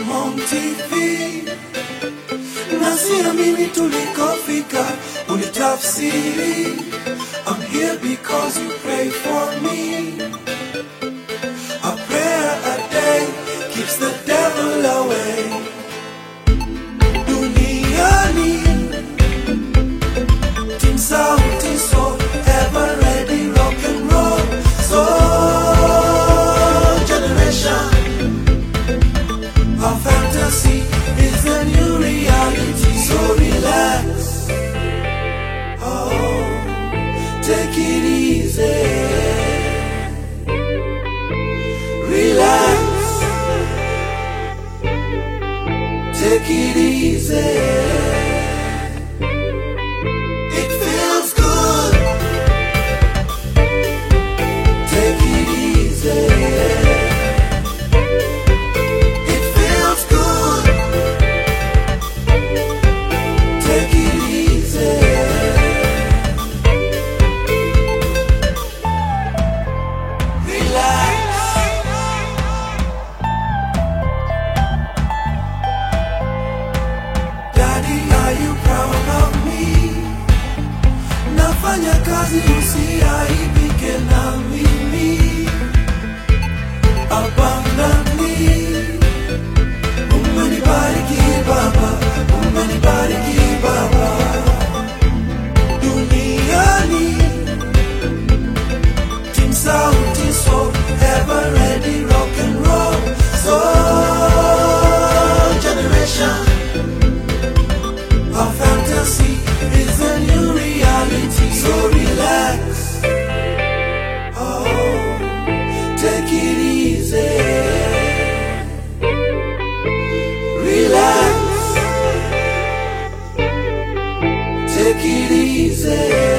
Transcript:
I'm on TV. Nasiamini tulikofika, ulitafsiri. I'm here because you pray for me. A prayer a day keeps the devil away. Duniani Team Sauti Sol, ever ready rock and roll. Soul generation, our fantasy is the new reality. So relax, oh, take it easy. Relax, take it easy. It feels good. Take it easy. It feels good. Take it easy. Relax. Daddy, are you proud of me? Nafanya kazi usiaibike na mimi. Abundantly umenibariki Baba, umenibariki Baba. Duniani Team Sauti Sol, ever ready rock and roll. Soul generation, our fantasy is a new reality. So relax, oh, take it easy. Relax, take it easy.